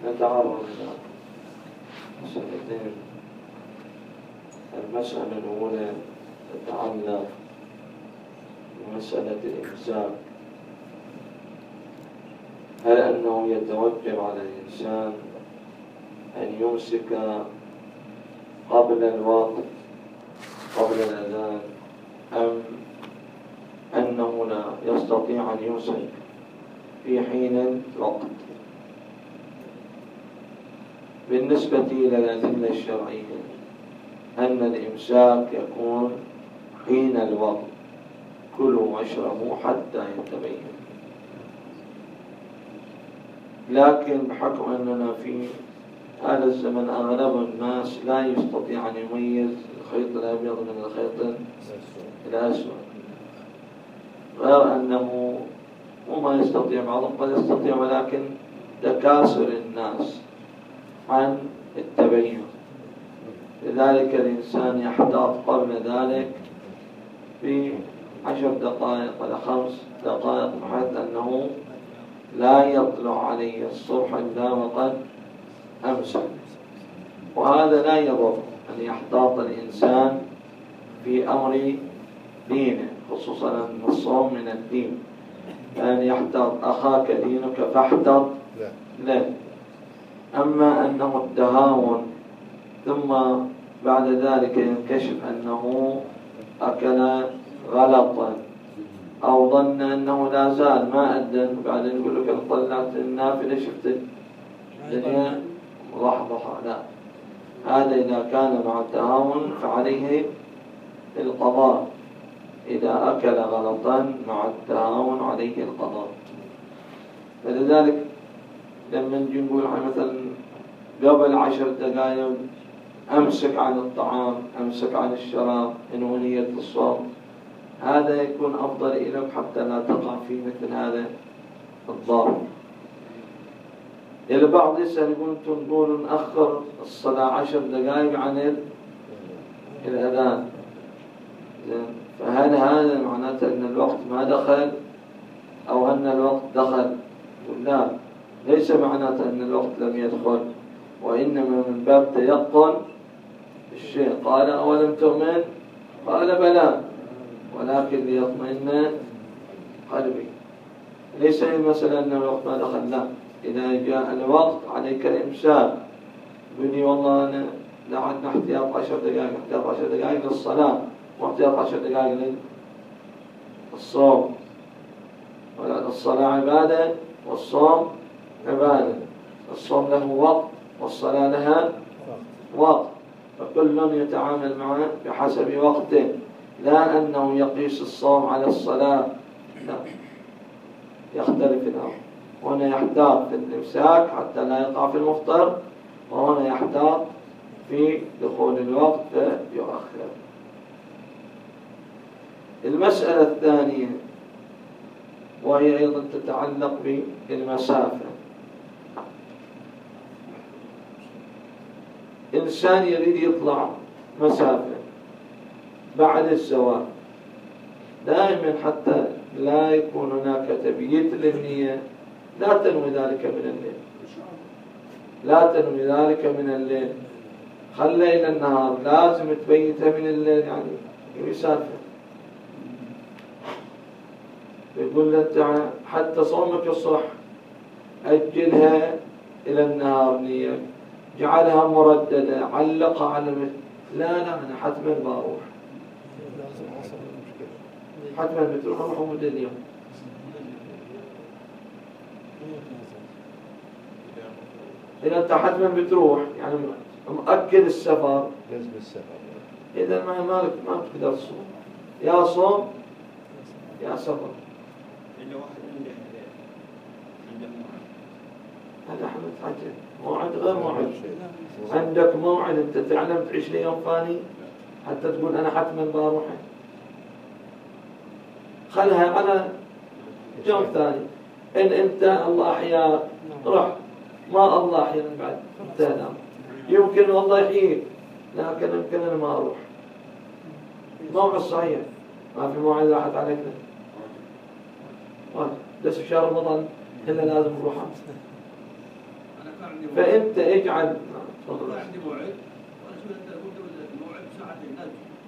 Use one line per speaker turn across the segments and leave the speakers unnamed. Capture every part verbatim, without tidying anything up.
نتعرض إلى مسألتين. المسألة الأولى تتعلق بمسألة الإمساك. هل أنه يتوجب على الإنسان أن يمسك قبل الوقت قبل الأذان، أم أنه لا يستطيع أن يمسك في حين الوقت؟ بالنسبة إلى الأدلة الشرعية أن الإمساك يكون حين الوقت، كلوا واشربوا حتى يتبين. لكن بحكم أننا في هذا الزمن أغلب الناس لا يستطيع أن يميز الخيط الأبيض من الخيط الأسود، غير أنه وما يستطيع، بعضهم قد يستطيع، ولكن تكاسل الناس عن التبين، لذلك الإنسان يحتاط قبل ذلك في عشر دقائق ولا خمس دقائق بحيث أنه لا يطلع عليه الصبح إلا وقد أمسك. وهذا لا يضر أن يحتاط الإنسان في أمر دينه، خصوصا أن الصوم من الدين، أن يحتاط أخاك دينك فاحتاط له. أما أنه التهاون ثم بعد ذلك ينكشف أنه أكل غلطا أو ظن أنه لا زال ما أذن، بعدين يقول لك أنا طلعت النافلة شفت الدنيا ضحضحة. لا، هذا إذا كان مع التهاون فعليه القضاء، إذا أكل غلطا مع التهاون عليه القضاء. فلذلك لما نجي نقول مثلا قبل عشر دقائق أمسك عن الطعام، أمسك عن الشراب إن نية الصوم، هذا يكون أفضل إليك حتى لا تقع في مثل هذا الضرر. البعض يسأل يقول تقول نأخر الصلاة عشر دقائق عن الأذان، فهل هذا معناته أن الوقت ما دخل أو أن الوقت دخل؟ لا، ليس معناته أن الوقت لم يدخل، وإنما من باب تيقن الشيء. قال أولم تؤمن؟ قال بلى، ولكن ليطمئن قلبي. ليس المسألة أن الوقت ما دخل، لا، إذا جاء الوقت عليك الإمساك. بني والله أنا لعدنا احتياط عشر دقائق، احتياط عشر دقائق للصلاة واحتياط عشر دقائق للصوم. الصلاة عبادة والصوم عبادة، الصوم له وقت والصلاة لها وقت، فكل يتعامل معه بحسب وقته، لا أنه يقيس الصوم على الصلاة، لا، يختلف الأمر. هنا يحتاط في الإمساك حتى لا يقع في المفطر، وهنا يحتاط في دخول الوقت فيؤخر. المسألة الثانية وهي أيضا تتعلق بالمسافة. إنسان يريد يطلع مسافة بعد الزواج، دائما حتى لا يكون هناك تبييت للنية، لا تنوي ذلك من الليل، لا تنوي ذلك من الليل، خلي إلى النهار، لازم تبيتها من الليل، يعني يسافر. يقول له حتى صومك الصبح أجلها إلى النهار نية، جعلها مرددة، علقها على المثل. لا لا، أنا حتما بروح، حتما بتروح، أروح مدة اليوم. إذا أنت حتما بتروح يعني مؤكد السفر، إذا ما مالك ما بتقدر تصوم، يا صوم يا سفر. هذا حمد عجل، موعد غير موعد. عندك موعد أنت تعلم تعيش لي يوم ثاني حتى تقول أنا حتما بروح، خلها على يوم ثاني. إن أنت الله أحياك روح، ما الله أحياك بعد انتهى الأمر. يمكن والله يحييك، لكن يمكن أنا ما أروح. موعد صحيح، ما في موعد راحت عليك بس في شهر رمضان إلا لازم نروح.
أنا كان
فأنت اجعل
والله عندي موعد وانا شو انت قلت الموعد ساعتين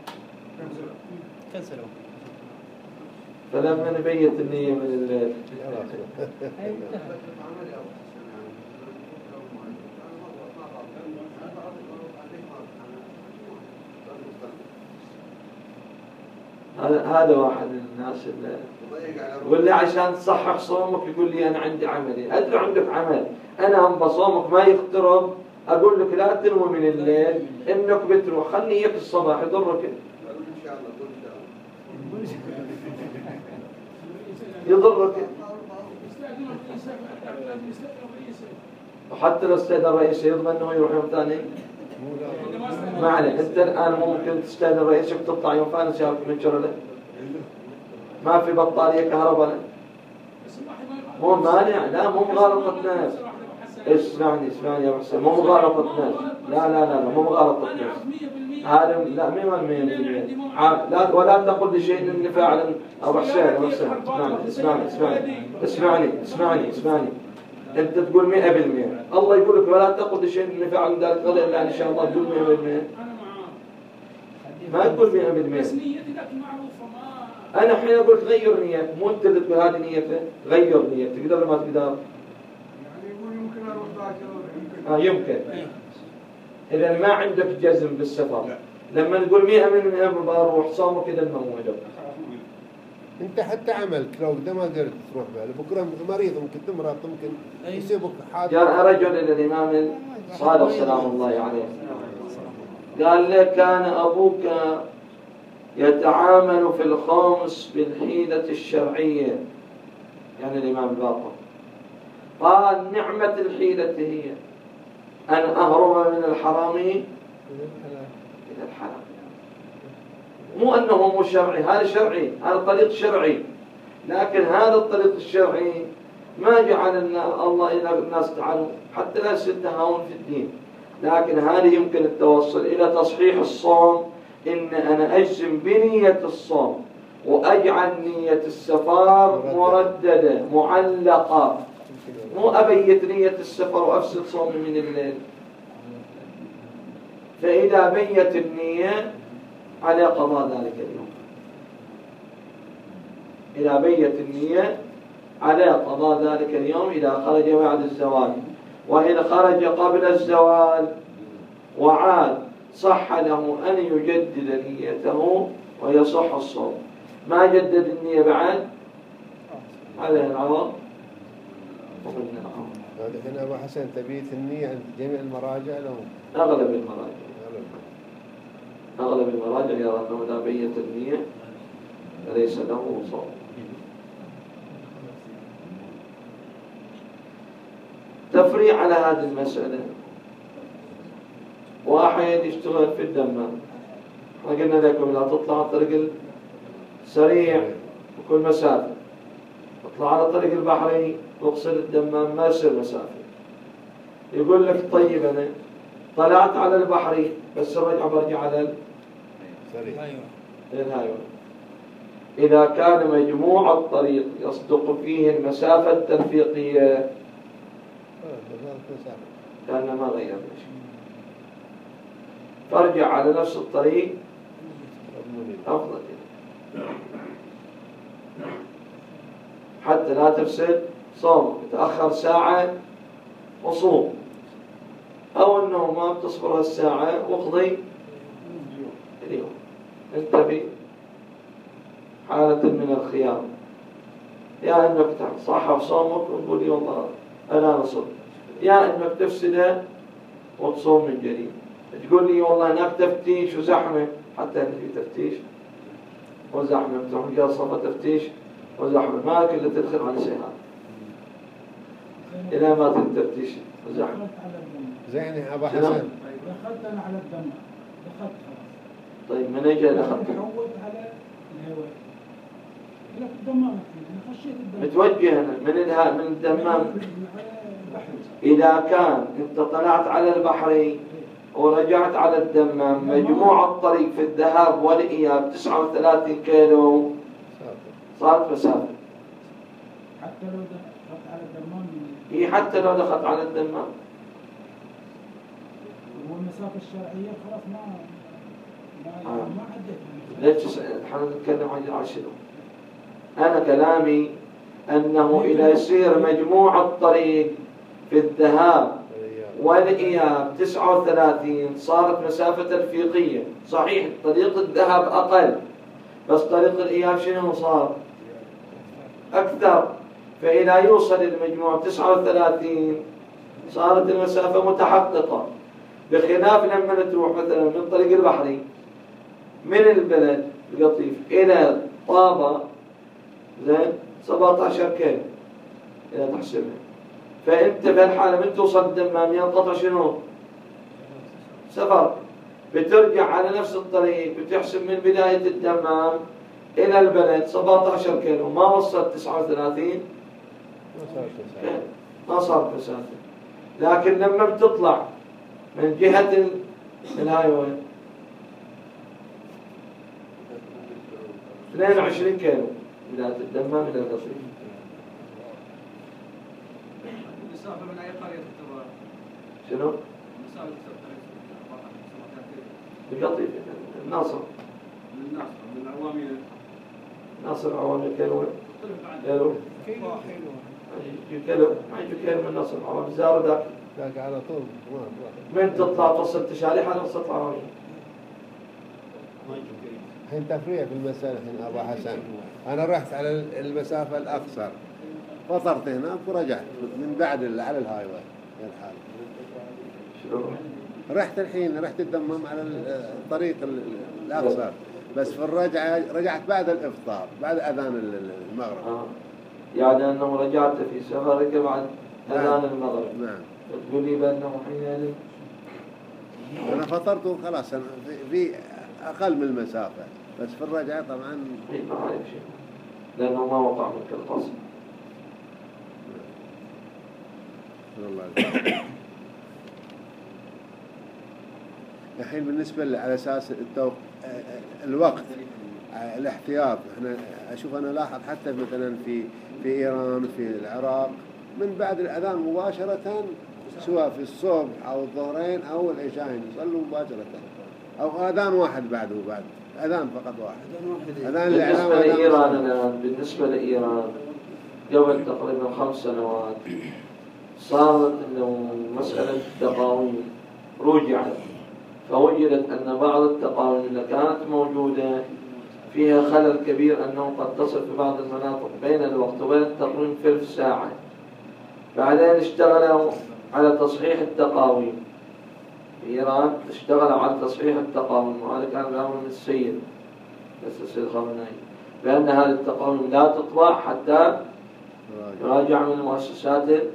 كنسلوا.
فلما نبيت النية من الليل هذا واحد من الناس اللي يقول لي عشان تصحح صومك يقول لي أنا عندي عملي. أدري عندك عمل، أنا هم بصومك ما يخترب أقول لك لا تنوي من الليل إنك بتروح، خلني إياك الصباح يضرك يضرك. وحتى لو استأذن الرئيس يضمن أنه يروح يوم ثاني؟ ما عليه. أنت الآن ممكن تستأذن رئيسك تطلع يوم ثاني سيارك من شرله، ما في بطارية كهرباء له، مو مانع. لا مو مغالطة ناس. اسمعني اسمعني يا حسين، مو مغالطة ناس. لا لا لا مو مغالطة ناس. هذا لا مية بالمية. لا ولا تقل لشيء اني فاعل. ابو حسين ابو حسين اسمعني اسمعني اسمعني اسمعني اسمعني اسمعني انت تقول مئة بالمئة، الله يقول لك ولا تقل لشيء اني فاعل ذلك غدا الا ان شاء الله. تقول مئة بالمئة؟ ما تقول مئة بالمئة. انا حين قلت غير نيتك، مو انت اللي تقول هذه نيتك، غير نيتك. تقدر ما تقدر؟ يعني يقول يمكن اروح باكر. اه يمكن. اذا ما عندك جزم بالسفر، لما نقول مئة من مئة بروح صومك كذا الموعد.
انت حتى عملك لو قد ما قدرت تروح به بكره مريض ممكن تمرض ممكن يصيبك حادث.
جاء رجل الى الامام الصادق سلام الله عليه قال له كان ابوك يتعامل في الخمس بالحيلة الشرعية، يعني الامام الباقر. قال نعمة الحيلة هي أن أهرب من الحرام إلى الحلال. مو أنه مو شرعي، هذا شرعي، هذا طريق شرعي، لكن هذا الطريق الشرعي ما جعل الله إلى الناس تعالوا حتى لا يصير تهاون في الدين. لكن هذه يمكن التوصل إلى تصحيح الصوم، إن أنا أجزم بنية الصوم وأجعل نية السفر مرددة معلقة، مو أبيت نية السفر وأفسد صومي من الليل. فإذا بيت النية على قضاء ذلك اليوم، إذا بيت النية على قضاء ذلك اليوم إذا خرج بعد الزوال. وإن خرج قبل الزوال وعاد صح له أن يجدد نيته ويصح الصوم. ما جدد النية بعد عليه العوض.
هذا هنا أبو حسن تبيت النية عند جميع المراجع لهم؟
أغلب المراجع أغلب المراجع يرى أنه إذا بيت النية فليس له صوم. تفريع على هذه المسألة، واحد يشتغل في الدمام، احنا قلنا لكم لا تطلع على الطريق السريع بكل مسافة، تطلع على الطريق البحري تقصر الدمام ما يصير مسافة. يقول لك طيب أنا طلعت على البحري بس رجع برجع على الهايوي. إذا كان مجموع الطريق يصدق فيه المسافة التنفيقية كان ما غير شيء، فارجع على نفس الطريق أفضل حتى لا تفسد صوم. تأخر ساعة وصوم، أو أنه ما بتصبر الساعة واقضي اليوم. أنت في حالة من الخيار، يا أنك تصحف صومك وتقول لي والله أنا نصب، يا أنك تفسده وتصوم من جديد. تقول لي والله هناك تفتيش وزحمة، حتى أن في تفتيش وزحمة بتروح جاء صفة تفتيش وزحمة، ما كله تدخل على شيء هذا إلى ما تفتيش وزحمة.
زين يا أبو حسن
دخلت أنا على الدم، دخلت خلاص.
طيب من أجل دخلت؟
حولت على الهواء، لك الدمام، أنا خشيت الدمام.
متوجه أنا من الها من الدمام. إذا كان أنت طلعت على البحري ورجعت على الدمام، مجموع الطريق في الذهاب والإياب تسعة وثلاثين كيلو، صارت مسافة.
حتى لو دخلت على الدمام؟
هي حتى لو دخلت على الدمام
والمسافة الشرعية خلاص ما ما
آه.
ما عدتها.
ليش تسأل؟ احنا نتكلم عن شنو؟ أنا كلامي أنه إذا يصير مجموع الطريق في الذهاب والإياب تسعة وثلاثين صارت مسافة ترفيقية. صحيح طريق الذهاب أقل، بس طريق الإياب شنو صار؟ أكثر. فإذا يوصل المجموع تسعة وثلاثين صارت المسافة متحققة، بخلاف لما تروح مثلا من طريق البحري من البلد القطيف إلى طابة زين سبعة عشر كيلو إذا تحسبها. فأنت في الحالة من توصل الدمام ينقطع شنو؟ سفر. بترجع على نفس الطريق بتحسب من بداية الدمام إلى البلد سبعة عشر كيلو، ما وصلت تسعة وثلاثين، ما صار مسافة. لكن لما بتطلع من جهة الهاي واي اثنين وعشرين كيلو بداية الدمام إلى القصيم.
المسافة من أي قرية تعتبر؟
شنو؟
المسافة
بقطيف الناصر.
من الناصر من العوامية.
ناصر عوامل كيلو
مختلف عن
كيلو
كيلو كيلو
يجي كيلو ما يجي كيلو من ناصر عوامل زار ذاك
ذاك على طول.
من تطلع توصل تشاليح على وسط العوامل.
الحين تفريع في المسألة الحين أبو حسن. أنا رحت على المسافة الأقصر، فطرت هناك ورجعت من بعد على الهاي واي الحال.
شنو؟
رحت الحين رحت الدمام على الطريق الأقصر، بس في الرجعة رجعت بعد الإفطار بعد أذان المغرب.
آه. يعني أنه رجعت في سفرك بعد أذان المغرب.
نعم.
تقول لي بأنه حين
أنا فطرت وخلاص أنا في أقل من المسافة، بس في الرجعة طبعا
ما عليك شيء لأنه ما وقع منك القصد.
الحين بالنسبة على أساس التوق... الوقت الاحتياط، احنا أشوف أنا لاحظ حتى مثلا في في إيران في العراق من بعد الأذان مباشرة، سواء في الصبح أو الظهرين أو العشاءين يصلوا مباشرة، أو أذان واحد بعده بعد أذان فقط واحد. أذان الإعلام.
بالنسبة لإيران الآن بالنسبة لإيران قبل تقريبا خمس سنوات صارت إنه مسألة التقاويم رجعت، فوجدت أن بعض التقاويم اللي كانت موجودة فيها خلل كبير، أنه قد تصل في بعض المناطق بين الوقت وبين التقويم ثلث ساعة. بعدين اشتغلوا على تصحيح التقاويم في إيران، اشتغلوا على تصحيح التقاويم، وهذا كان الأمر من السيد بس السيد خامنئي بأن هذه التقاويم لا تطبع حتى يراجع من المؤسسات الدينية.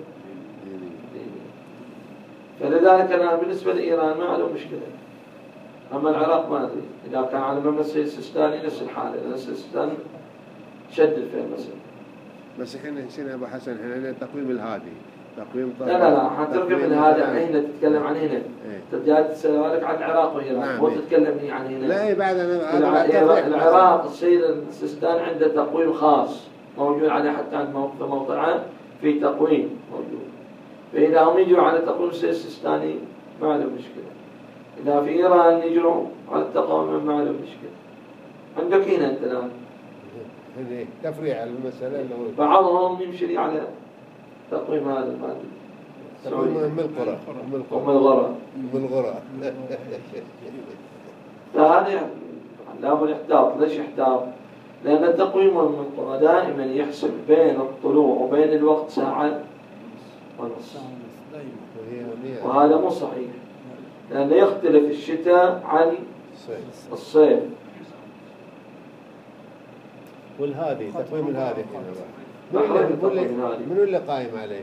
فلذلك الآن بالنسبة لإيران ما له مشكلة. أما العراق ما أدري إذا كان على مبنى السيد السيستاني نفس الحالة، لأن السيستان شدد في المسألة.
بس الحين سيدنا أبو حسن الحين عندنا التقويم الهادي تقويم
لا لا لا حتركب من هذا هنا تتكلم عن هنا. تجي تسألك عن العراق وإيران. نعم. مو تتكلم هي عن هنا.
لا بعد
أنا العراق السيد السيستاني عنده تقويم خاص موجود عليه حتى عند موقف موقعه في تقويم موجود. فإذا هم يجوا على تقويم السيد السيستاني ما له مشكلة. إذا في إيران يجروا على التقويم ما له مشكلة. عندك هنا أنت الآن.
هذه تفريع المسألة اللي هو
بعضهم يمشي على تقويم هذا المادة.
تقويم أم القرى
أم الغرى.
أم الغرى.
فهذا لابد يحتاط. ليش يحتاط؟ لأن تقويم أم القرى دائما يحسب بين الطلوع وبين الوقت ساعة ونص، وهذا مو صحيح، لأنه يختلف الشتاء عن الصيف.
والهادي تقويم الهادي
هنا
منو اللي قائم عليه؟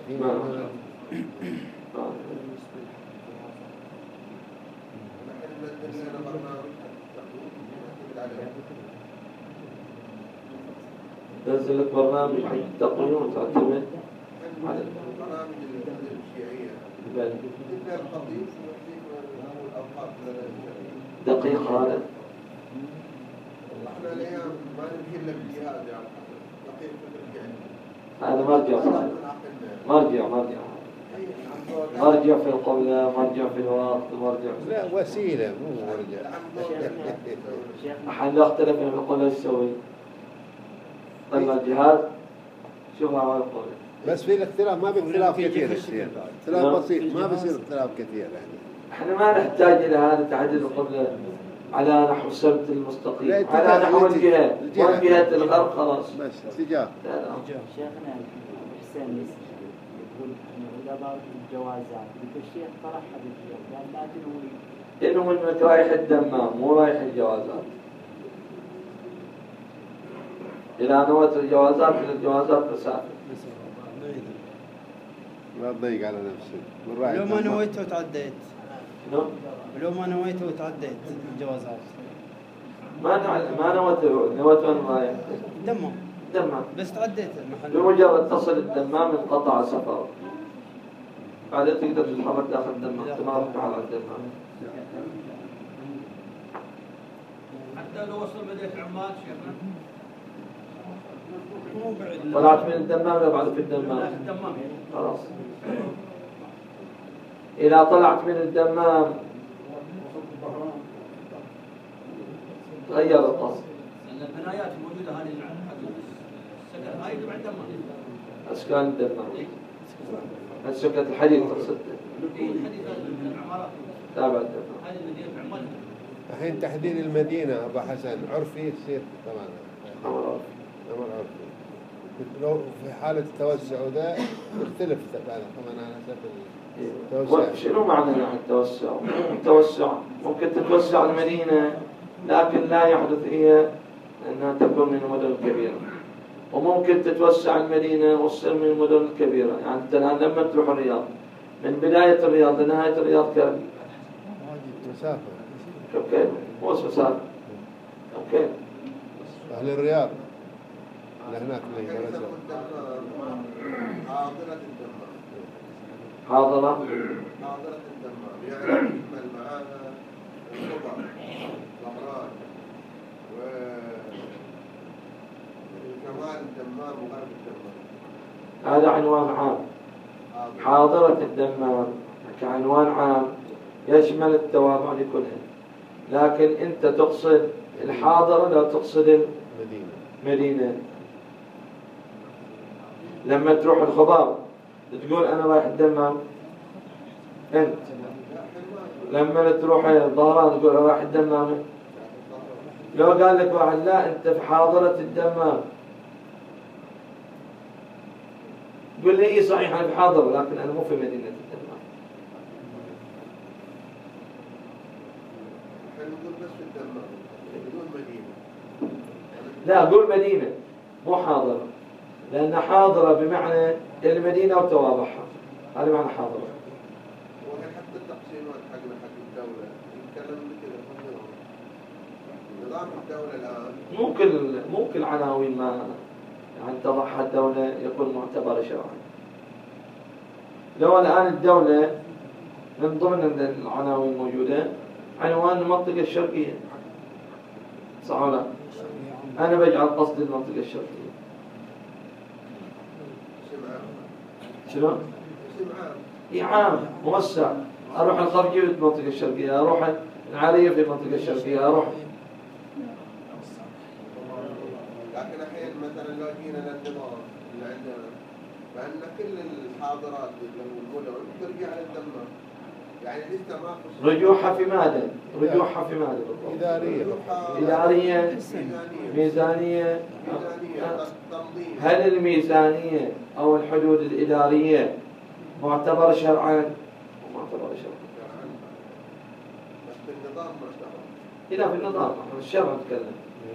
تنزل لك برنامج حق التقويم وتعتمد على
البرامج الشيعية.
بل
دقيق
دقيق هذا.
احنا الايام ما نمشي الا بالجهاز يعني دقيق
هذا مرجع مرجع مرجع مرجع في القبلة، مرجع في الوقت، مرجع في
لا وسيلة مو مرجع.
أحد يختلف في القبلة ايش يسوي؟ طلع الجهاد شوفها على القبلة.
بس في الاختلاف ما باختلاف كثير كثير. اختلاف
نعم.
بسيط ما بيصير اختلاف كثير يعني.
احنا ما نحتاج إلى هذا تعديل القبلة على نحو السبت المستقيم،
لا،
على
اتجاه-
نحو
الاتجاه-
الجهة،
الجهة.
وين جهة الغرب خلاص.
بس اتجاه.
لا لا.
شيخنا حسين يقول إذا ضربت الجوازات قلت الشيخ طرحها بالشيخ قال لا تنوي
إنه إنك رايح الدمام مو رايح الجوازات. إذا نويت الجوازات من الجوازات مسافة.
لا تضيق على نفسك. من راعي
لو ما
الدمام.
نويت وتعديت
شنو؟
لو ما نويت وتعديت الجوازات
ما نع- ما نويت نويت وين رايح؟
دمه
الدمام.
بس تعديت المحل
بمجرد تصل الدمام انقطع سفر. بعدين تقدر تتحرك داخل الدمام، تمارك على الدمام.
حتى لو وصل مدينة عمان شيخنا
مو بعيد
طلعت من الدمام لا بعد في الدمام.
الدمام
خلاص. إذا طلعت من الدمام تغير القصد.
لأن البنايات الموجودة هذه السكن هاي تبع الدمام.
أسكان الدمام. السكة الحديد تقصد.
إيه الحديث العمارات
تابع الدمام.
هذه مدينة عمان.
الحين تحديد المدينة أبو حسن عرفي يصير طبعا
أمر
أمر عرفي. لو في حالة التوسع ذا يختلف طبعا طبعا على حسب التوسع.
شنو معنى يعني التوسع؟ التوسع ممكن تتوسع المدينة لكن لا يحدث هي أنها تكون من المدن الكبيرة، وممكن تتوسع المدينة وتصير من المدن الكبيرة. يعني أنت الآن لما تروح الرياض من بداية الرياض لنهاية الرياض كم؟
مسافة.
شوف كيف؟ مو بس مسافة. كيف؟
أهل الرياض لهناك اللي درسوا.
حاضرة الدمام.
حاضرة
حاضرة الدمام يعني يشمل معاها الخضر الأبراج و شمال الدمام وغرب الدمام.
هذا عنوان عام. حاضرة الدمام كعنوان عام يشمل التوابع لكلها، لكن أنت تقصد الحاضرة لا تقصد
مدينة.
المدينة. لما تروح الخضار تقول أنا رايح الدمام أنت، لما تروح الظهران تقول أنا رايح الدمام. لو قال لك واحد لا أنت في حاضرة الدمام قل لي إيه صحيح أنا في حاضرة لكن أنا مو في مدينة الدمام.
احنا نقول بس في الدمام بدون مدينة.
لا قول مدينة مو حاضرة، لأن حاضرة بمعنى المدينة وتوابعها، هذا معنى حاضرة.
وهي حتى التقسيمات حقنا حق الدولة نتكلم بكذا فضلهم. نظام الدولة الآن
مو كل مو كل عناوين ما يعني تضعها الدولة يكون معتبر شرعا. لو الآن الدولة من ضمن العناوين الموجودة عنوان المنطقة الشرقية، صح ولا لا؟ أنا بجعل قصدي المنطقة الشرقية.
اسم عام.
شنو؟
اسم عام.
إي عام موسع. أروح الخرجية في المنطقة الشرقية، أروح العالية في المنطقة الشرقية، أروح.
لكن أحيانا مثلا لو جينا للنظام اللي عندنا فإن كل الحاضرات والمدن ترجع للدمام. يعني لسه ما خص-
رجوعها في ماذا؟ رجوعها في ماذا بالضبط؟
إدارية.
إدارية،
ميزانية.
ميزانية.
ميزانية. تنظيم.
هل الميزانية أو الحدود الإدارية معتبرة شرعا؟ معتبرة شرعا.
بس في النظام معتبر.
إذا في النظام الشرع نتكلم.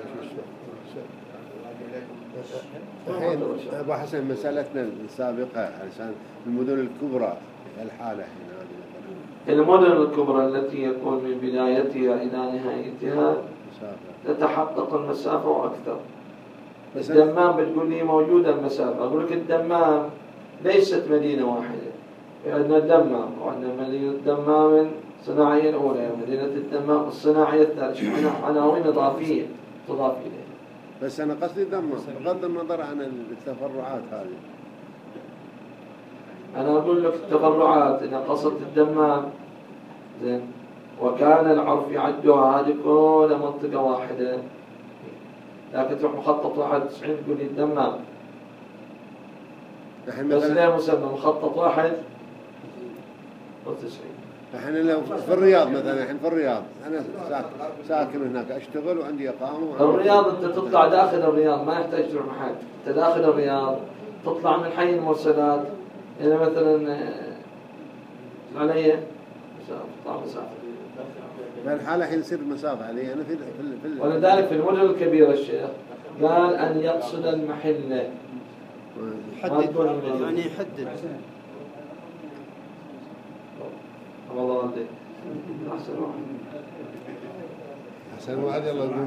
الحين أبو حسن مسألتنا السابقة علشان المدن الكبرى الحالة هنا هذه
المدن الكبرى التي يكون من بدايتها إلى نهايتها
مسافة.
تتحقق المسافة وأكثر.
بس
الدمام بتقول لي موجودة المسافة، أقول لك الدمام ليست مدينة واحدة. عندنا الدمام وعندنا مدينة الدمام الصناعية الأولى، مدينة الدمام الصناعية الثالثة، عناوين إضافية تضاف إليها.
بس أنا قصدي دمام بغض النظر عن التفرعات هذه.
أنا أقول لك التفرعات إذا قصدت الدمام زين وكان العرف يعدها هذه كلها منطقة واحدة، لكن تروح مخطط واحد وتسعين تقول لي الدمام بس ليه مسمى مخطط واحد وتسعين.
احنا لو في الرياض مثلا، الحين في الرياض انا ساكن هناك اشتغل وعندي اقامه.
الرياض انت تطلع داخل الرياض ما يحتاج تروح محل، انت داخل الرياض تطلع من حي المرسلات الى مثلا علي تطلع مسافه.
فالحالة الحين يصير مسافة علي انا في في
ولذلك في المدن الكبيرة الشيخ قال ان يقصد المحل.
يحدد يعني يحدد.
والله والديك أحسن واحد
أحسن واحد يلا قوموا.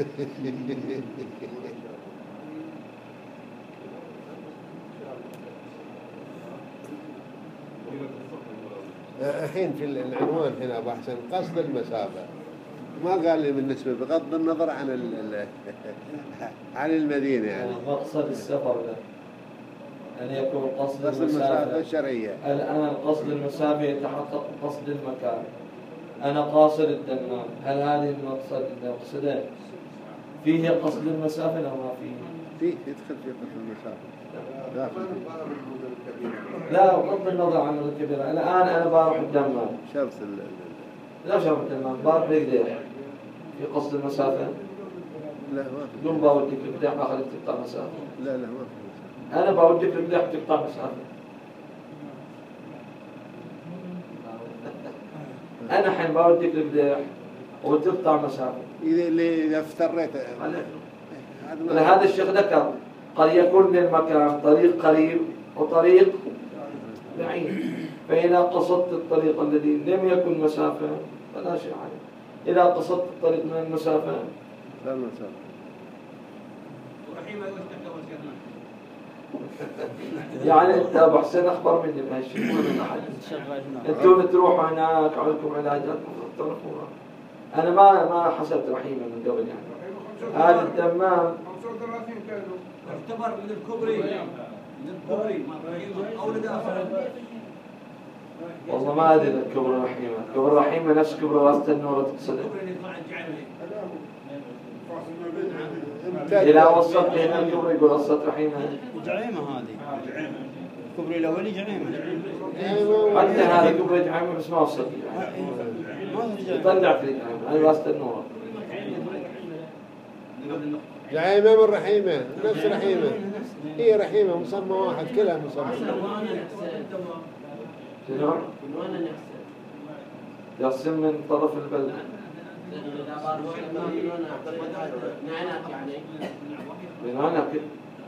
الحين في العنوان هنا أبو حسن قصد المسافة ما قال لي بالنسبة بغض النظر عن ال عن المدينة يعني
مقصد السفر له أن يكون قصد
قصد المسافة الشرعية.
الآن قصد المسافة يتحقق قصد المكان. أنا قاصر الدمام، هل هذه المقصد اللي أقصده فيه قصد المسافة أو ما فيه؟
فيه يدخل في قصد المسافة. داخل
لا بغض النظر عن الكبيرة. الآن أنا بروح الدمام.
شرط ال
لا شرط الدمام بروح لقديح في قصد المسافة.
لا ما في.
يوم بوديك لقديح بخليك تقطع مسافة.
لا لا ما في.
أنا بوديك لقديح تقطع مسافة. أنا حين بوديك لقديح وتقطع مسافة.
إذا اللي إذا افتريت
هذا الشيخ ذكر قد يكون للمكان طريق قريب وطريق بعيد، فإذا قصدت الطريق الذي لم يكن مسافة فلا شيء عليه. إذا قصدت الطريق من المسافة
لا مسافة.
ورحيمة وش
يعني أنت أبو حسين أخبر مني بهالشيء مو من أحد. أنتم تروحوا هناك عندكم علاجات تعرفوها. أنا ما ما حسبت رحيمة من قبل يعني. هذا الدمام
اعتبر من الكبري من الكبري أو لداخل.
والله ما أدري الكبر رحيمة. كبر رحيمة نفس كبر واسطة النور تقصده. إذا وصلت هنا الكبر يقول وصلت رحيمة.
جعيمة هذه. الكبري الأولي جعيمة.
حتى هذا كبر جعيمة بس ما وصلت يعني. يطلع في جعيمة. هذه واسطة النور.
جعيمة من رحيمة نفس رحيمة. هي رحيمة مسمى واحد كلها مسمى.
شنو؟ يقسم من طرف البلد. من هنا كده.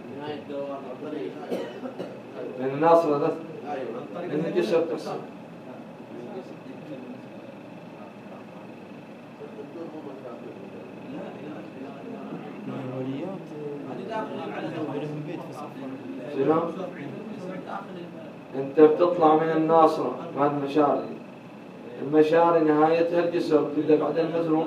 من الناصرة ده. من الجسر تقسم. شنو؟ انت بتطلع من الناصرة مع المشاري. المشاري نهايتها الجسر تبدأ بعد المزروع.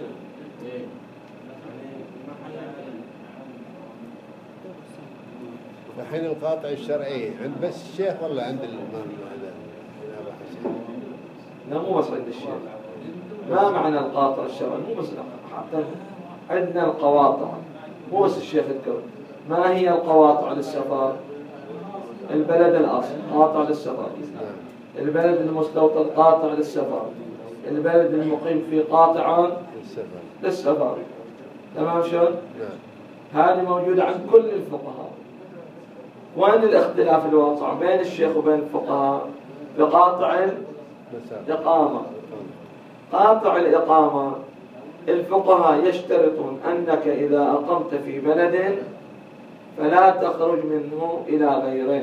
الحين القاطع الشرعي عند بس الشيخ ولا عند الإمام أبو حسين؟
لا مو بس عند الشيخ. ما معنى القاطع الشرعي؟ مو بس حتى عندنا القواطع مو بس الشيخ يذكر. ما هي القواطع للسفر؟ البلد الأصل قاطع للسفر. البلد المستوطن قاطع للسفر. البلد المقيم فيه قاطع للسفر. تمام شلون؟ هذه موجودة عند كل الفقهاء. وين الاختلاف الواقع بين الشيخ وبين الفقهاء؟ بقاطع الإقامة. قاطع الإقامة الفقهاء يشترطون أنك إذا أقمت في بلد فلا تخرج منه إلى غيره.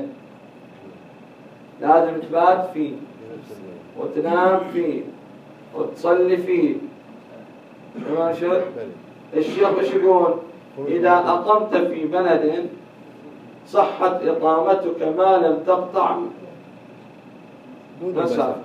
لازم تبات فيه وتنام فيه وتصلي فيه. تمام شلون؟ الشيخ ايش يقول؟ إذا أقمت في بلد صحت إقامتك ما لم تقطع مسافة.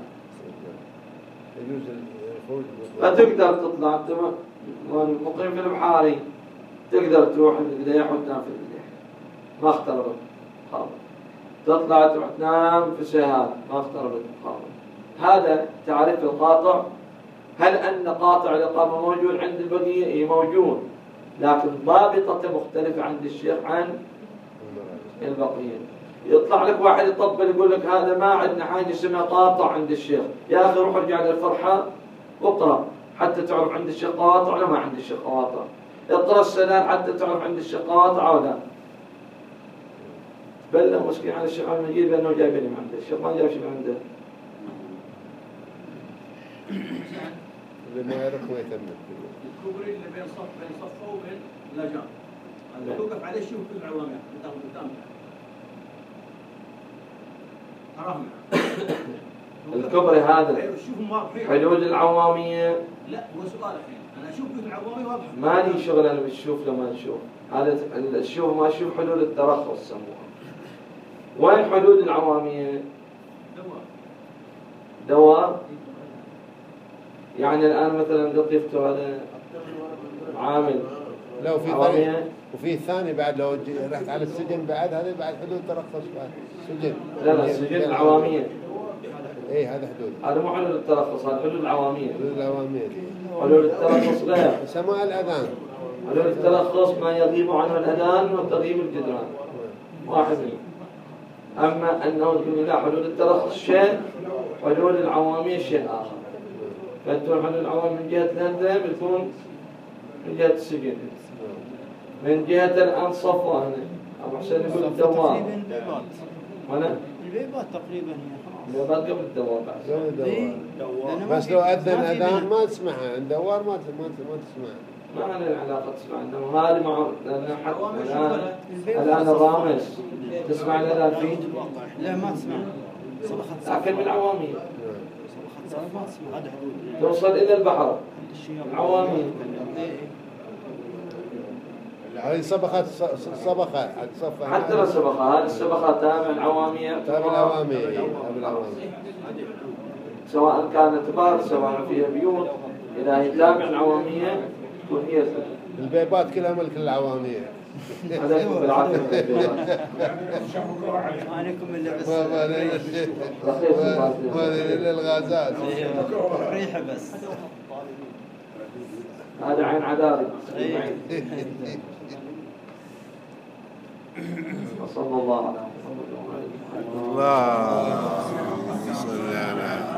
فتقدر تطلع أنت مقيم في البحاري تقدر تروح القديح وتنام في القديح ما اختلفت خالص. تطلع تروح تنام في سهاد ما اقتربت الإقامة. هذا تعريف القاطع. هل أن قاطع الإقامة موجود عند البقية؟ إيه موجود، لكن ضابطته مختلفة عند الشيخ عن البقية. يطلع لك واحد يطبل يقول لك هذا ما عندنا حاجة اسمها قاطع عند الشيخ. يا أخي روح ارجع للفرحة واقرأ حتى تعرف عند الشيخ قواطع ولا ما عند الشيخ قواطع. اقرأ السنان حتى تعرف عند الشيخ قواطع ولا. بلغ مسكين على الشيخ عبد المجيد بأنه جايب لي من عنده، الشيخ ما جاب شيء من عنده.
اللي ما يعرف ما يتم.
الكوبري اللي بين صف بين صفه وبين لجان. اللي توقف عليه شوف كل العوامل قدام قدام. حرام.
الكوبري هذا
شوفهم واضحين.
حدود العوامية.
لا هو سؤال الحين، أنا أشوف كل العوامي واضحة.
ما لي شغل أنا بشوف لما نشوف. هذا الشوف ما أشوف حدود الترخص سموها. وين حدود العوامية؟
دوار.
دوار. يعني الآن مثلا قطيفته هذا عامل
لو في طريق
عوامية.
وفي الثاني بعد لو رحت على السجن بعد هذا بعد حدود ترخص بعد سجن.
لا لا سجن العوامية.
اي هذا حدود.
هذا مو حدود الترخص، هذا حدود العوامية.
حدود العوامية.
حدود الترخص غير.
سماع الأذان.
حدود الترخص ما يغيب عنه الأذان وتغيب الجدران. واحد منهم. أما أنه يقول لا حدود الترخص شيء وحدود العوامية شيء آخر. فتكون حدود العوامية من جهة الهندة بتكون من جهة السجن. من جهة الآن صفوة هنا أبو حسين يقول الدوار.
تقريبا البيبات.
هنا؟
البيبات تقريبا هي خلاص.
البيبات قبل الدوار بعد.
قبل
إيه.
الدوار. بس لو أذن أذان ما تسمعها، الدوار ما ما ما تسمع.
ما لنا علاقة تسمع، إنما هذه مع لأن حتى الآن الآن الرامس تسمع الأذان فيه؟
لا ما تسمع.
لكن بالعوامية.
صبخة صف ما تسمع هذا حدود.
توصل إلى البحر. العوامية.
هذه صبخات صبخة صفة.
حتى لو سبخة، هذه السبخة تابع العوامية.
تابع العوامية. تابع العوامية.
سواء كانت بار سواء فيها بيوت، إذا هي تابع العوامية تكون هي
البيبات كلها ملك العوامية.
عليكم بالعافية.
عليكم من لبس.
ما ما إلا الغازات.
ريحة بس.
هذا عين عداري. وصلى الله على محمد وعلى آله وصحبه.
الله صل على